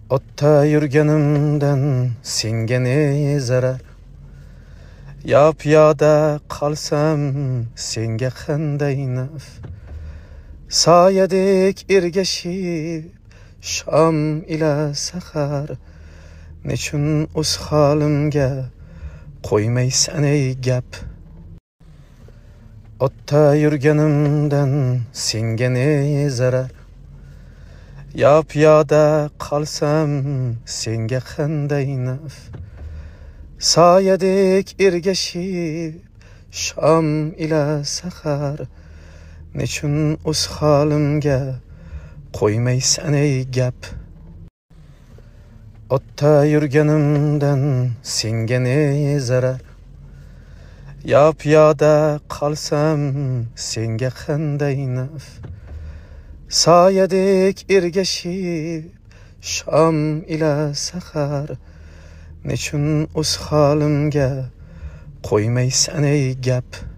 Otda yurganimdan senga ne zarar? Ya piyoda qolsam senga qanday naf? Soyadek ergashib shom ila sahar, nechun o'z holimga qo'ymaysan ey gap? Otda yurganimdan senga ne zarar? Ya piyoda qolsam senga qanday naf? Soyadek ergashib shom ila sahar, nechun o'z holimga qo'ymaysan ey gap? Otda yurganimdan senga ne zarar? Ya piyoda qolsam senga qanday naf? Soyadek ergashib shom ila sahar, nechun o'z holimga qo'ymaysan ey gap?